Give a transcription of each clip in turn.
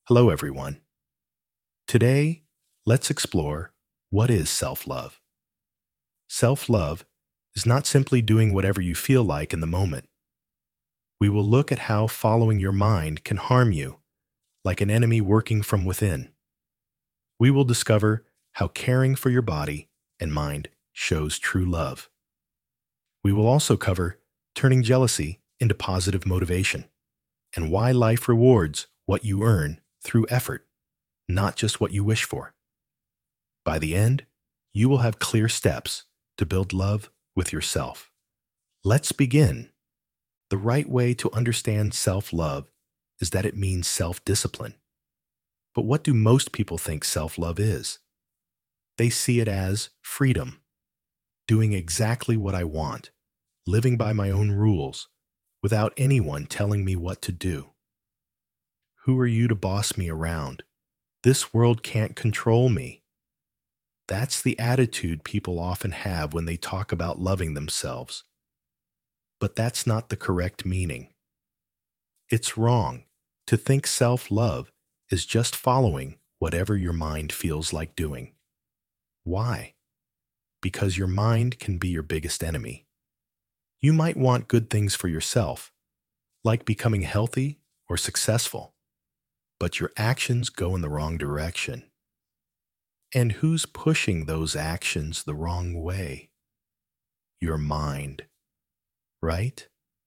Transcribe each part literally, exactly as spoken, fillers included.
Hello, everyone. Today, let's explore what is self-love. Self-love is not simply doing whatever you feel like in the moment. We will look at how following your mind can harm you, like an enemy working from within. We will discover how caring for your body and mind shows true love. We will also cover turning jealousy into positive motivation and why life rewards what you earn through effort, not just what you wish for. By the end, you will have clear steps to build love with yourself. Let's begin. The right way to understand self-love is that it means self-discipline. But what do most people think self-love is? They see it as freedom, doing exactly what I want, living by my own rules, without anyone telling me what to do. Who are you to boss me around? This world can't control me. That's the attitude people often have when they talk about loving themselves. But that's not the correct meaning. It's wrong to think self-love is just following whatever your mind feels like doing. Why? Because your mind can be your biggest enemy. You might want good things for yourself, like becoming healthy or successful, but your actions go in the wrong direction. And who's pushing those actions the wrong way? Your mind, right?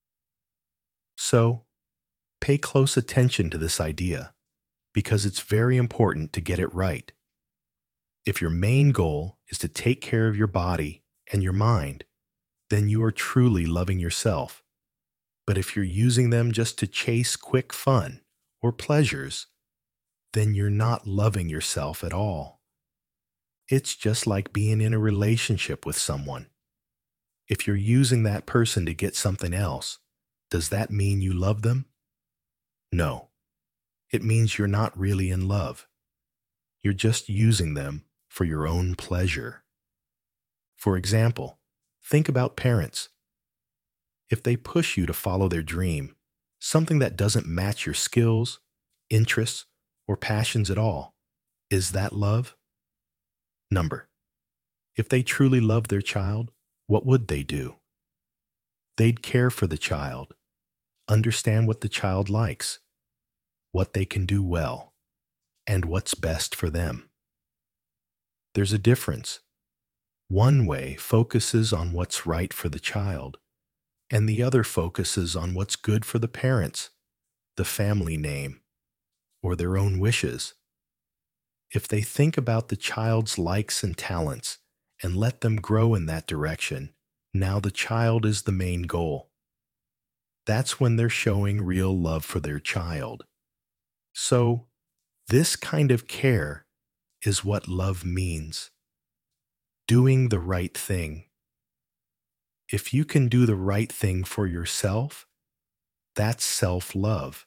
So, pay close attention to this idea, because it's very important to get it right. If your main goal is to take care of your body and your mind, then you are truly loving yourself. But if you're using them just to chase quick fun or pleasures, then you're not loving yourself at all. It's just like being in a relationship with someone. If you're using that person to get something else, does that mean you love them? No. It means you're not really in love. You're just using them for your own pleasure. For example, think about parents. If they push you to follow their dream, something that doesn't match your skills, interests, or passions at all, is that love? Number. If they truly love their child, what would they do? They'd care for the child, understand what the child likes, what they can do well, and what's best for them. There's a difference. One way focuses on what's right for the child, and the other focuses on what's good for the parents, the family name, or their own wishes. If they think about the child's likes and talents and let them grow in that direction, now the child is the main goal. That's when they're showing real love for their child. So, this kind of care is what love means. Doing the right thing. If you can do the right thing for yourself, that's self-love.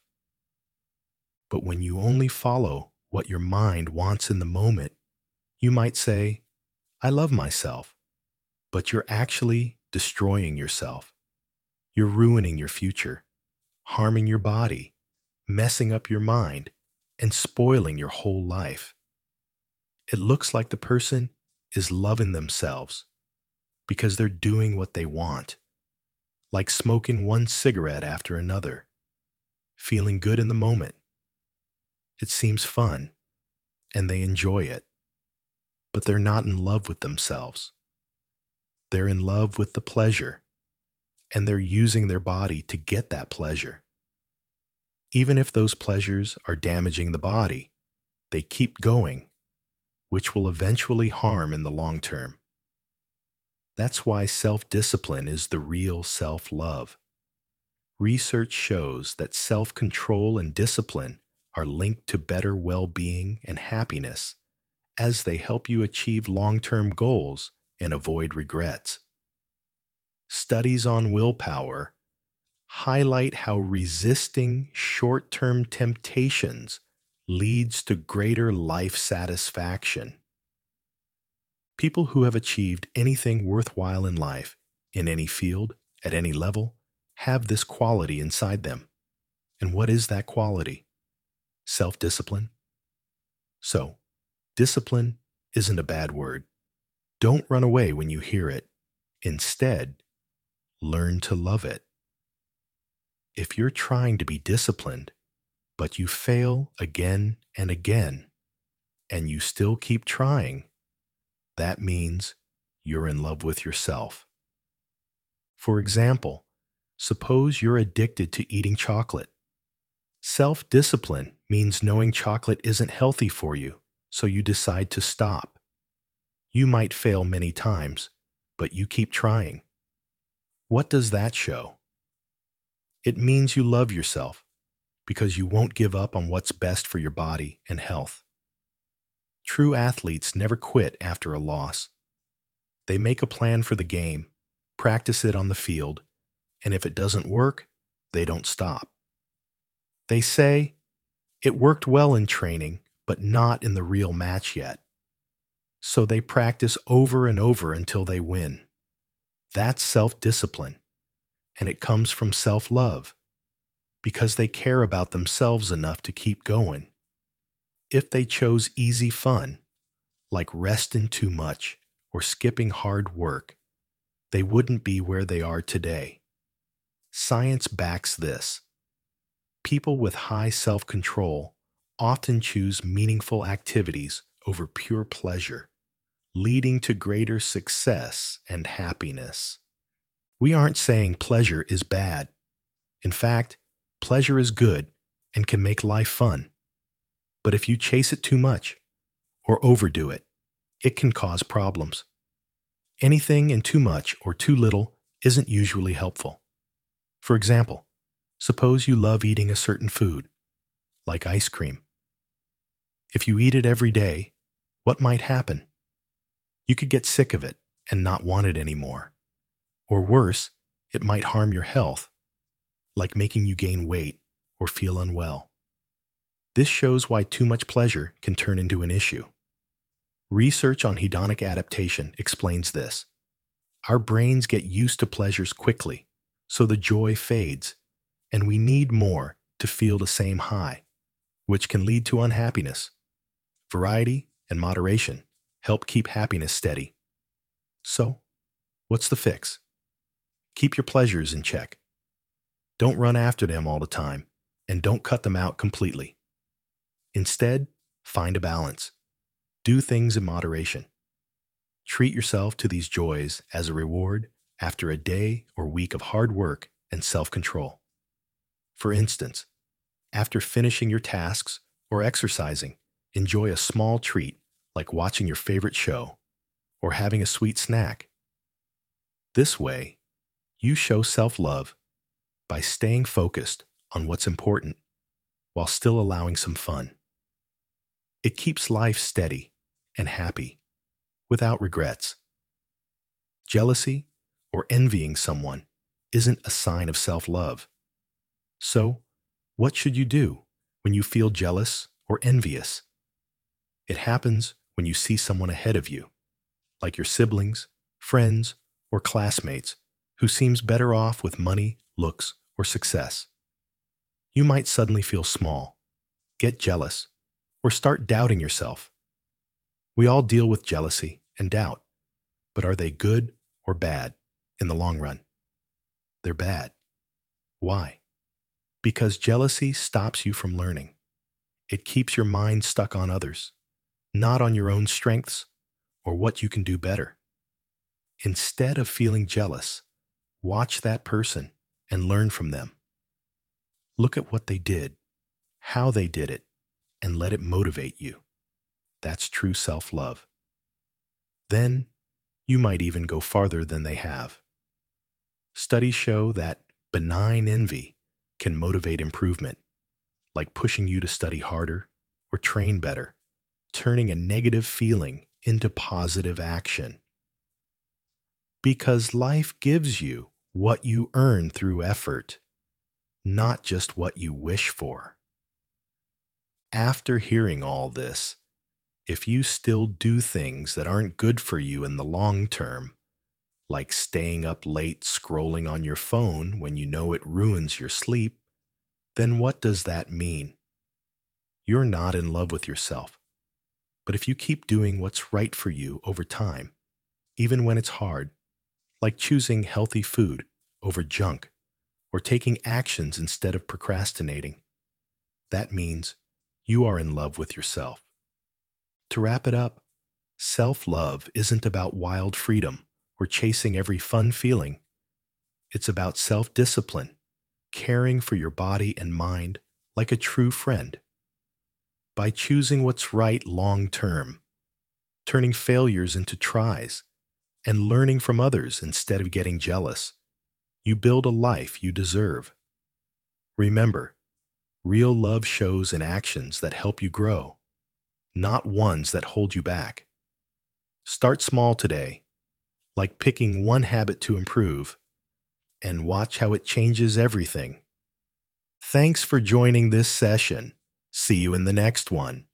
But when you only follow what your mind wants in the moment, you might say, I love myself, but you're actually destroying yourself. You're ruining your future, harming your body, messing up your mind, and spoiling your whole life. It looks like the person is loving themselves because they're doing what they want, like smoking one cigarette after another, feeling good in the moment. It seems fun, and they enjoy it, but they're not in love with themselves. They're in love with the pleasure, and they're using their body to get that pleasure. Even if those pleasures are damaging the body, they keep going, which will eventually harm in the long term. That's why self-discipline is the real self-love. Research shows that self-control and discipline are linked to better well-being and happiness, as they help you achieve long-term goals and avoid regrets. Studies on willpower highlight how resisting short-term temptations leads to greater life satisfaction. People who have achieved anything worthwhile in life, in any field, at any level, have this quality inside them. And what is that quality? Self-discipline. So, discipline isn't a bad word. Don't run away when you hear it. Instead, learn to love it. If you're trying to be disciplined, but you fail again and again, and you still keep trying, that means you're in love with yourself. For example, suppose you're addicted to eating chocolate. Self-discipline means knowing chocolate isn't healthy for you, so you decide to stop. You might fail many times, but you keep trying. What does that show? It means you love yourself because you won't give up on what's best for your body and health. True athletes never quit after a loss. They make a plan for the game, practice it on the field, and if it doesn't work, they don't stop. They say, "It worked well in training, but not in the real match yet." So they practice over and over until they win. That's self-discipline, and it comes from self-love, because they care about themselves enough to keep going. If they chose easy fun, like resting too much or skipping hard work, they wouldn't be where they are today. Science backs this. People with high self-control often choose meaningful activities over pure pleasure, leading to greater success and happiness. We aren't saying pleasure is bad. In fact, pleasure is good and can make life fun. But if you chase it too much or overdo it, it can cause problems. Anything in too much or too little isn't usually helpful. For example, suppose you love eating a certain food, like ice cream. If you eat it every day, what might happen? You could get sick of it and not want it anymore. Or worse, it might harm your health, like making you gain weight or feel unwell. This shows why too much pleasure can turn into an issue. Research on hedonic adaptation explains this. Our brains get used to pleasures quickly, so the joy fades, and we need more to feel the same high, which can lead to unhappiness. Variety and moderation help keep happiness steady. So, what's the fix? Keep your pleasures in check. Don't run after them all the time, and don't cut them out completely. Instead, find a balance. Do things in moderation. Treat yourself to these joys as a reward after a day or week of hard work and self-control. For instance, after finishing your tasks or exercising, enjoy a small treat like watching your favorite show or having a sweet snack. This way, you show self-love by staying focused on what's important while still allowing some fun. It keeps life steady and happy without regrets. Jealousy or envying someone isn't a sign of self-love. So, what should you do when you feel jealous or envious? It happens when you see someone ahead of you, like your siblings, friends, or classmates, who seems better off with money, looks, or success. You might suddenly feel small, get jealous, or start doubting yourself. We all deal with jealousy and doubt, but are they good or bad in the long run? They're bad. Why? Because jealousy stops you from learning. It keeps your mind stuck on others, not on your own strengths or what you can do better. Instead of feeling jealous, watch that person and learn from them. Look at what they did, how they did it, and let it motivate you. That's true self-love. Then, you might even go farther than they have. Studies show that benign envy can motivate improvement, like pushing you to study harder or train better, turning a negative feeling into positive action. Because life gives you what you earn through effort, not just what you wish for. After hearing all this, if you still do things that aren't good for you in the long term, like staying up late scrolling on your phone when you know it ruins your sleep, then what does that mean? You're not in love with yourself. But if you keep doing what's right for you over time, even when it's hard, like choosing healthy food over junk or taking actions instead of procrastinating, that means you are in love with yourself. To wrap it up, self-love isn't about wild freedom or chasing every fun feeling. It's about self-discipline, caring for your body and mind like a true friend. By choosing what's right long term, turning failures into tries, and learning from others instead of getting jealous, you build a life you deserve. Remember, real love shows in actions that help you grow, not ones that hold you back. Start small today, like picking one habit to improve, and watch how it changes everything. Thanks for joining this session. See you in the next one.